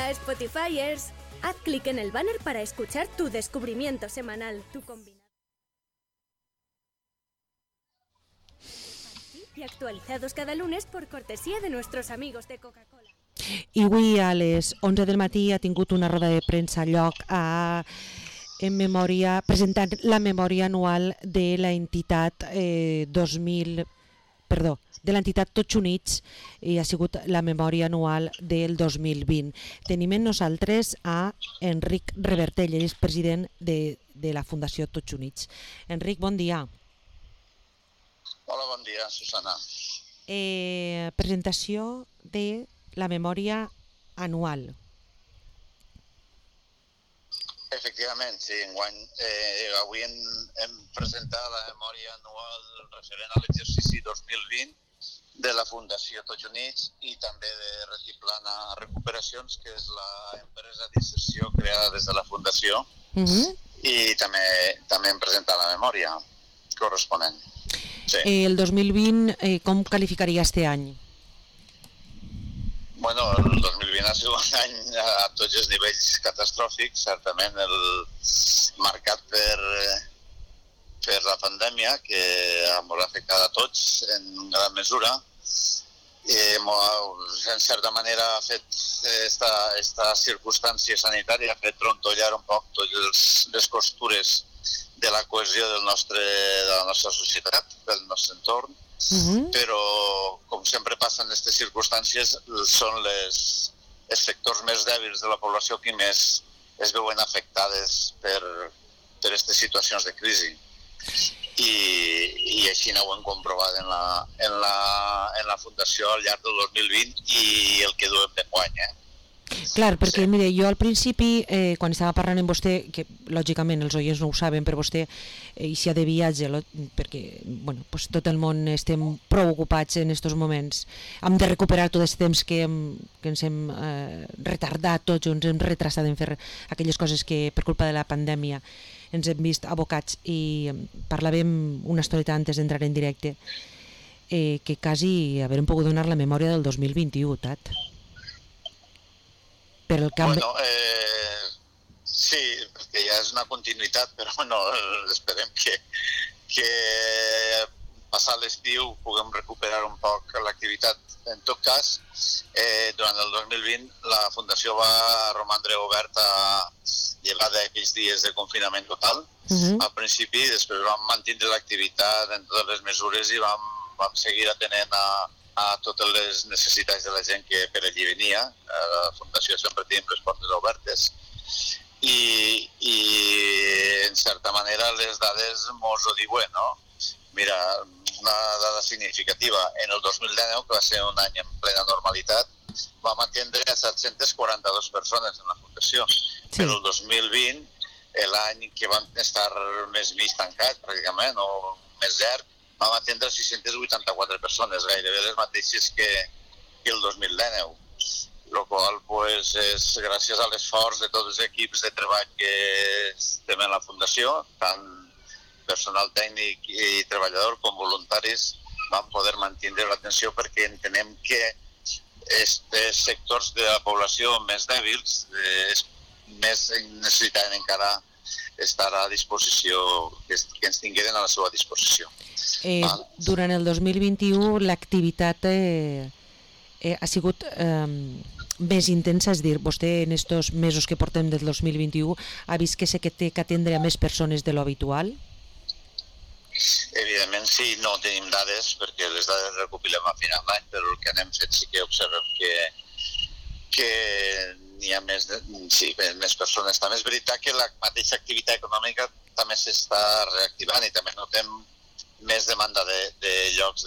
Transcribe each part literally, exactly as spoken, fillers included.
Hola Spotifyers, haz clic en el banner para escuchar tu descubrimiento semanal, tu combinado y actualizados cada lunes por cortesía de nuestros amigos de Coca-Cola. I avui a les onze del matí ha tingut una roda de premsa lloc a, en memòria, presentant la memòria anual de la entitat eh, dos mil, perdó, de l'entitat Tots Units, i ha sigut la memòria anual del dos mil vint. Tenim amb nosaltres a Enric Revertell, ell és president de, de la Fundació Tots Units. Enric, bon dia. Hola, bon dia, Susana. Eh, presentació de la memòria anual. Efectivament, sí, enguany, eh, avui hem, hem presentat la memòria anual referent a l'exercici dos mil vint de la Fundació Tots Units i també de Retiplana Recuperacions, que és l'empresa d'inserció creada des de la Fundació, uh-huh. i també, també hem presentat la memòria corresponent. Sí. Eh, el dos mil vint, eh, com qualificaria este any? Bueno, el dos mil vint ha sigut un any a tots els nivells catastròfics, certament el marcat per, per la pandèmia, que ens ha afectat a tots en gran mesura. Eh, en certa manera ha fet esta, esta circumstància sanitària, ha fet trontollar un poc totes les costures de la cohesió del nostre, de la nostra societat, del nostre entorn, uh-huh. però, com sempre passa en aquestes circumstàncies, són les, els sectors més dèbils de la població que més es veuen afectades per, per aquestes situacions de crisi. I, i així ho hem comprovat en la, en, la, en la Fundació al llarg del dos mil vint i el que duem d'enguany, eh? Clar, perquè sí. Mire, jo al principi, eh, quan estava parlant amb vostè, que lògicament els oients no ho saben, però vostè eh, hi de viatge, lo, perquè bueno, pues tot el món estem prou ocupats en aquests moments. Hem de recuperar tot aquest temps que, hem, que ens hem eh, retardat tots, ens hem retrasat en fer aquelles coses que per culpa de la pandèmia ens hem vist abocats, i parlàvem una estoneta antes d'entrar en directe, eh, que quasi haurem pogut donar la memòria del dos mil vint-i-u, Tat. Per el canvi... Bueno, eh, sí, perquè ja és una continuïtat, però bueno, esperem que, que passat l'estiu puguem recuperar un poc l'activitat. En tot cas, eh, durant el dos mil vint la Fundació va romandre oberta llevat d'aquells dies de confinament total. Uh-huh. Al principi, després vam mantenir l'activitat en totes les mesures i vam, vam seguir atenent a a totes les necessitats de la gent que per allí venia. A la Fundació sempre tenim les portes obertes i, i en certa manera les dades mos ho diuen, no? Mira, una dada significativa, en el dos mil dinou, que va ser un any en plena normalitat, vam atendre a set-centes quaranta-dues persones en la Fundació. Sí. Però el dos mil vint, l'any que vam estar més mig tancat, pràcticament, o més llarg, vam atendre sis-centes vuitanta-quatre persones, gairebé les mateixes que, que el dos mil dinou, el qual pues, és gràcies a l'esforç de tots els equips de treball que estem en la Fundació, tant personal tècnic i treballador com voluntaris, vam poder mantenir l'atenció perquè entenem que aquests sectors de la població més dèbils eh, més necessitaven encara estar a disposició, que, que ens tingueren a la seva disposició. Eh, durant el dos mil vint-i-u l'activitat eh, eh, ha sigut eh, més intensa, és dir, vostè en estos mesos que portem del dos mil vint-i-u ha vist que sé que té que atendre a més persones de lo habitual? Evidentment sí, no tenim dades perquè les dades recopilem a final d'any, però el que anem fet sí que observem que, que n'hi ha més, de, sí, més persones. També és veritat que la mateixa activitat econòmica també s'està reactivant i també notem més demanda de, de llocs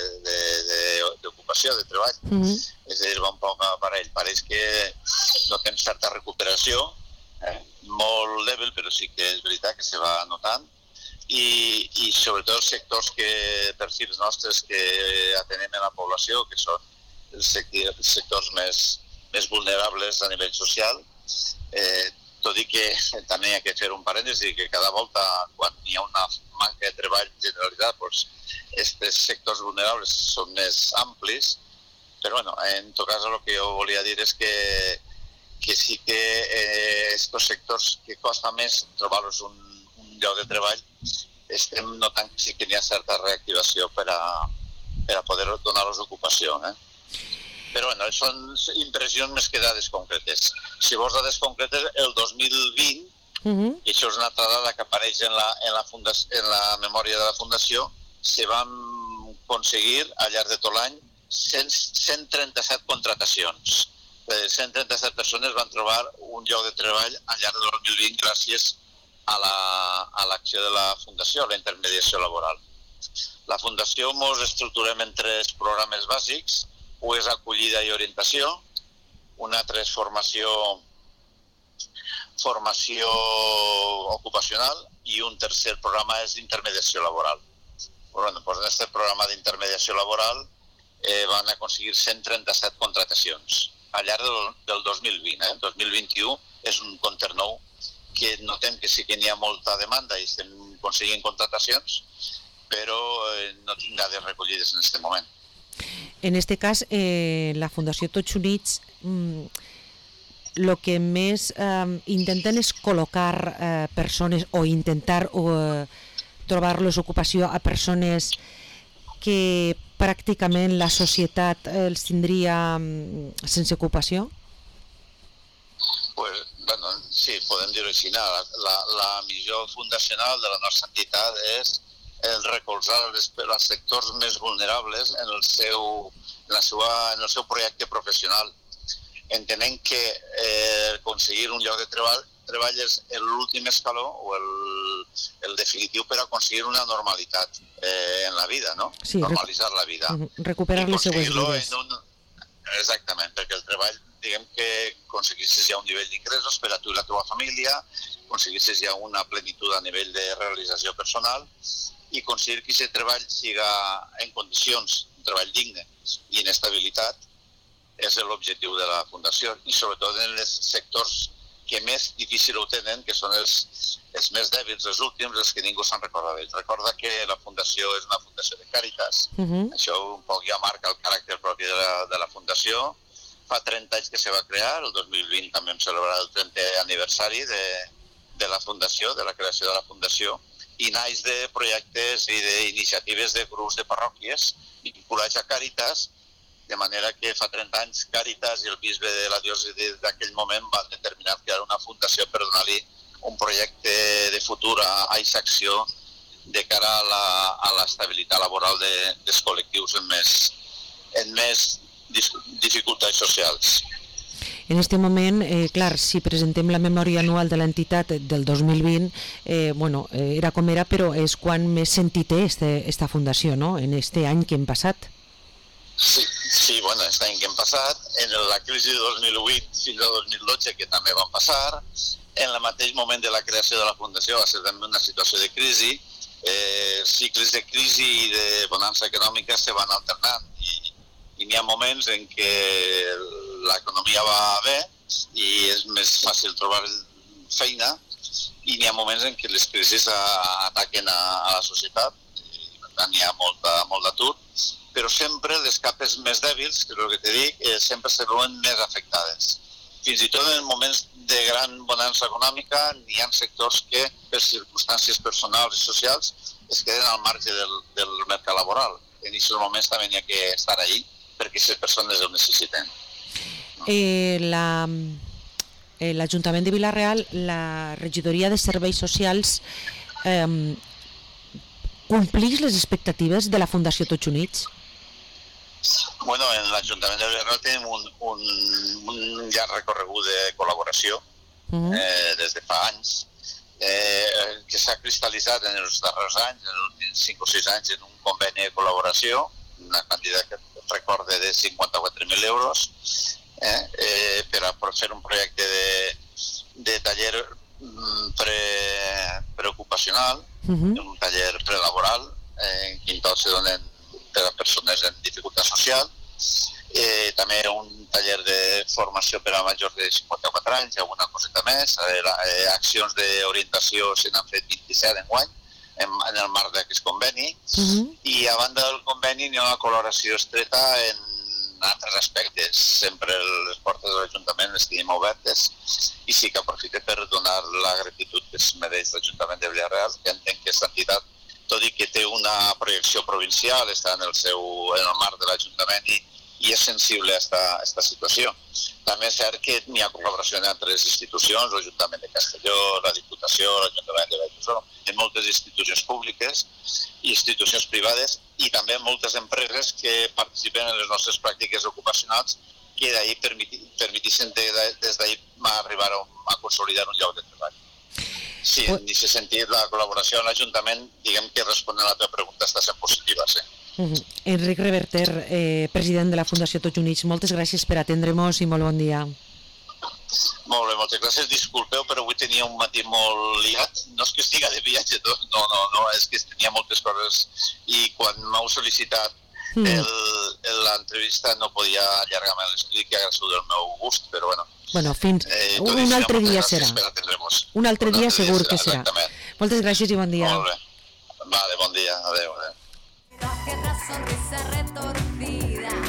d'ocupació, de, de, de treball. Mm-hmm. És a dir, va un poc a parell. Pareix que notem certa recuperació, eh, molt dèbil, però sí que és veritat que se va notant. I, i sobretot els sectors que, perfils nostres que atenem en la població, que són els sectors més, més vulnerables a nivell social, eh, tot i que també hi ha que fer un parèntesi, que cada volta quan hi ha una manca de treball generalitzat, doncs, aquests sectors vulnerables són més amplis, però bueno, en tot cas el que jo volia dir és que que sí que eh, estos sectors que costa més trobar-los un, un lloc de treball, estem notant que sí que hi ha certa reactivació per a, per a poder donar-los ocupació. Eh? Però bueno, són impressions més que dades concretes. Si vols dades concretes, el dos mil vint, uh-huh. i això és una altra dada que apareix en la, en la, fundació, en la memòria de la Fundació, se van aconseguir al llarg de tot l'any cent trenta-set contratacions. cent trenta-set persones van trobar un lloc de treball al llarg del dos mil vint gràcies a l'acció de la Fundació, a la intermediació laboral. La Fundació ens estructurem en tres programes bàsics. Un és acollida i orientació, un altre és formació, formació ocupacional i un tercer programa és d'intermediació laboral. Bueno, doncs en aquest programa d'intermediació laboral eh, van aconseguir cent trenta-set contratacions al llarg del, del dos mil vint. Eh? El dos mil vint-i-u és un compte nou que notem que sí que n'hi ha molta demanda i estem aconseguint contratacions, però eh, no tinc dades recollides en aquest moment. En este cas, eh, la Fundació Tots Units el mm, que més eh, intenten és col·locar eh, persones o intentar eh, trobar-los ocupació a persones que pràcticament la societat els tindria mm, sense ocupació? Pues, bueno, sí, podem dir-ho així. La, la, la missió fundacional de la nostra entitat és el recolzar els, els sectors més vulnerables en el seu, en la seva, en el seu projecte professional, entenent que eh, aconseguir un lloc de treball, treball és l'últim escaló o el, el definitiu per aconseguir una normalitat eh, en la vida, no? Sí, normalitzar la vida. Recuperar les seues vides. Un... Exactament, perquè el treball, diguem que aconseguissis ja un nivell d'ingressos per a tu i la teva família, aconseguissis ja una plenitud a nivell de realització personal i aconseguir que aquest treball siga en condicions, un treball digne i en estabilitat, és l'objectiu de la Fundació, i sobretot en els sectors que més difícil ho tenen, que són els, els més dèbils, els últims, els que ningú se'n recorda d'ells. Recorda que la Fundació és una fundació de Càritas, uh-huh. Això un poc ja marca el caràcter propi de la, de la Fundació. Fa trenta anys que se va crear, el dos mil vint també hem celebrat el trentè aniversari de, de la Fundació, de la creació de la Fundació, i naix de projectes i d'iniciatives de grups de parròquies vinculats a Càritas, de manera que fa trenta anys Càritas i el bisbe de la diòcesi d'aquell moment van determinar crear una fundació per donar-li un projecte de futur a aquesta acció de cara a l'estabilitat laboral de, dels col·lectius en més, en més dificultats socials. En aquest moment, eh, clar, si presentem la memòria anual de l'entitat del dos mil vint, eh, bueno, eh, era com era, però és quan més sentit té aquesta fundació, no?, en aquest any que hem passat. Sí, sí, bueno, aquest any que hem passat, en la crisi de dos mil vuit fins al dos mil dotze, que també van passar, en el mateix moment de la creació de la Fundació va ser també una situació de crisi, eh, cicles de crisi i de bonança econòmica se van alternant i, i n'hi ha moments en què l'economia va bé i és més fàcil trobar feina i n'hi ha moments en què les crisis ataquen a, a la societat i per tant hi ha molta, molt d'atur, però sempre les capes més dèbils, que és el que te dic, eh, sempre se veuen més afectades. Fins i tot en moments de gran bonança econòmica n'hi ha sectors que per circumstàncies personals i socials es queden al marge del, del mercat laboral. En aquests moments també n'hi ha que estar allí perquè les persones ho necessiten. Eh, la, eh, l'Ajuntament de Vila-real, la regidoria de serveis socials, eh, complix les expectatives de la Fundació Tots Units? Bueno, en l'Ajuntament de Vila-real tenim un, un, un llarg recorregut de col·laboració uh-huh. eh, des de fa anys, eh, que s'ha cristal·litzat en els darrers anys, en els últims cinc o sis anys, en un conveni de col·laboració, una quantitat que recorde de cinquanta-quatre mil euros, eh, eh, per a fer un projecte de, de taller pre, preocupacional, uh-huh. un taller prelaboral, eh, en què tots se donen per a persones en dificultat social, eh, també un taller de formació per a majors de cinquanta-quatre anys, alguna coseta més, eh, eh, accions d'orientació se n'han fet vint-i-set enguany, en, en el marc d'aquest conveni, uh-huh. i a banda del conveni hi ha una col·laboració estreta en altres aspectes sempre les portes de l'Ajuntament estiguin obertes i sí que aprofite per donar la gratitud que es mereix l'Ajuntament de Vila-real, que entenc que aquesta entitat, tot i que té una projecció provincial, està en el seu en el marc de l'Ajuntament i, i és sensible a aquesta situació. També és cert que hi ha col·laboració entre altres institucions, l'Ajuntament de Castelló, la Diputació, l'Ajuntament de Valldassó, en moltes institucions públiques i institucions privades i també moltes empreses que participen en les nostres pràctiques ocupacionals que d'ahir permetissin des d'ahir arribar a consolidar un lloc de treball. Sí, en aquest sentit, la col·laboració amb l'Ajuntament, diguem que responent a la teva pregunta, està sent positiva, sí. Uh-huh. Enric Reverter, eh, president de la Fundació Tots Units, moltes gràcies per atendre-nos i molt bon dia. Molt bé, moltes gràcies. Disculpeu, però avui tenia un matí molt liat. No és que estiga de viatge, no, no, no, és que tenia moltes coses i quan m'heu sol·licitat mm. l'entrevista no podia allargar-me l'estudi, que ha sigut del meu gust, però bueno. Bueno, fins eh, un, un altre dia serà. Un altre dia segur que serà. Moltes gràcies i bon dia. Molt bé. Vale, bon dia. Adéu, adéu. Sonrisa retorcida.